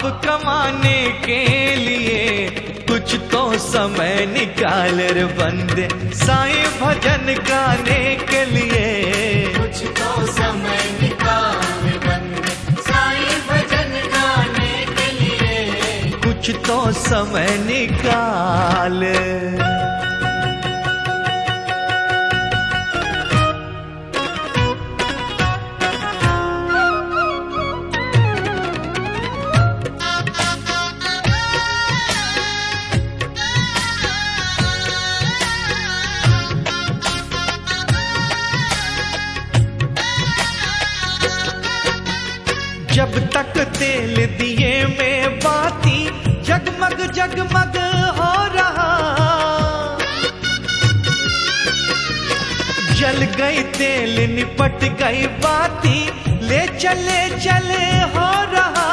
कमाने के लिए कुछ तो समय निकाल रे बंदे, साईं भजन गाने के लिए कुछ तो समय निकाल बंदे, साईं भजन गाने के लिए कुछ तो समय निकाल। जब तक तेल दिए में बाती जगमग जगमग हो रहा, जल गई तेल निपट गई बाती, ले चले चले हो रहा।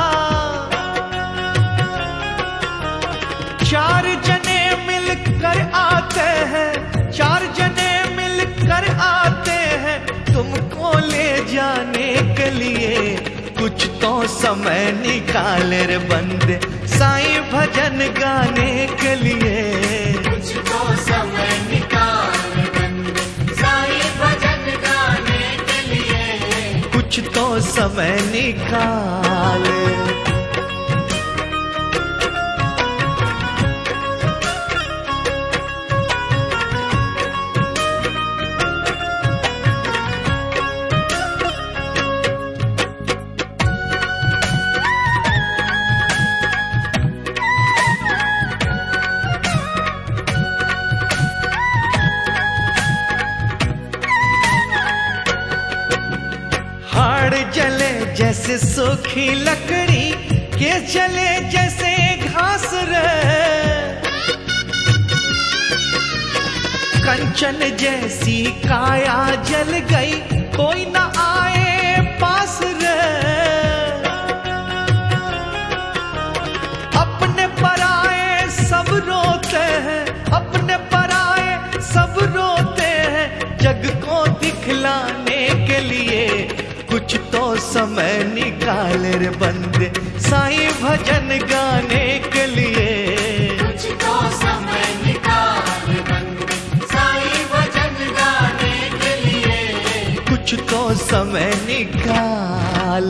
चार जने मिलकर आते हैं, चार जने मिलकर आते हैं तुमको ले जाने के लिए, कुछ तो समय निकाल रे बंदे, साईं भजन गाने के लिए कुछ तो समय निकाल बंदे, साईं भजन गाने के लिए कुछ तो समय निकाल। जले जैसे सूखी लकड़ी के जले जैसे घास रे, कंचन जैसी काया जल गई कोई न आए पास रे। अपने पराए सब रोते हैं, अपने पराए सब रोते हैं, जग को दिखलाने के लिए कुछ तो समय निकाल रे बंदे, साईं भजन गाने के लिए कुछ तो समय निकाल बंदे, साईं भजन गाने के लिए कुछ तो समय निकाल।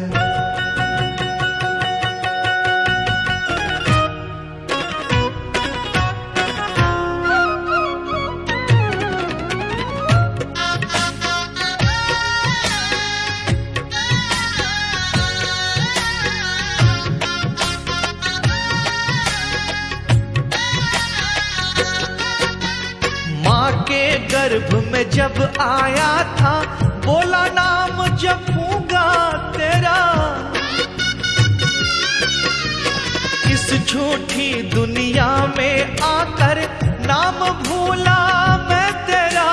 गर्भ में जब आया था बोला नाम जपूंगा तेरा, इस झूठी दुनिया में आकर नाम भूला मैं तेरा।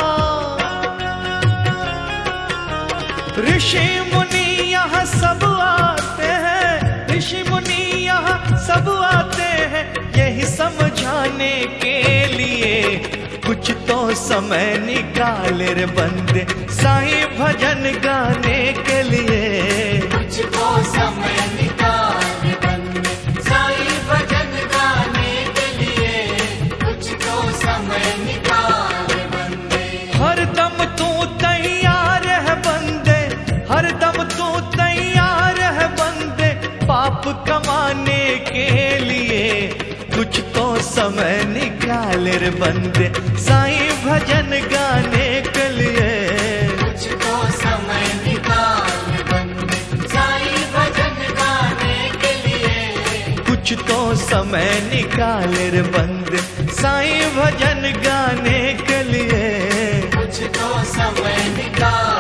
ऋषि मुनि यहाँ सब आते हैं, ऋषि मुनि यहाँ सब आते हैं यही समझाने के लिए, कुछ तो समय निकाल रे बंदे, साईं भजन गाने के लिए कुछ तो समय निकाल बंदे, साईं भजन गाने के लिए कुछ तो समय निकाल बंदे। हर दम तू तैयार है बंदे, हर दम तू तैयार है बंदे, पाप कमाने के लिए कुछ तो समय निकाल रे बंदे, साईं भजन गाने के लिए कुछ तो समय निकाल बंदे, साईं भजन गाने के लिए कुछ तो समय निकाल रे बंदे, साईं भजन गाने के लिए कुछ तो समय निकाल।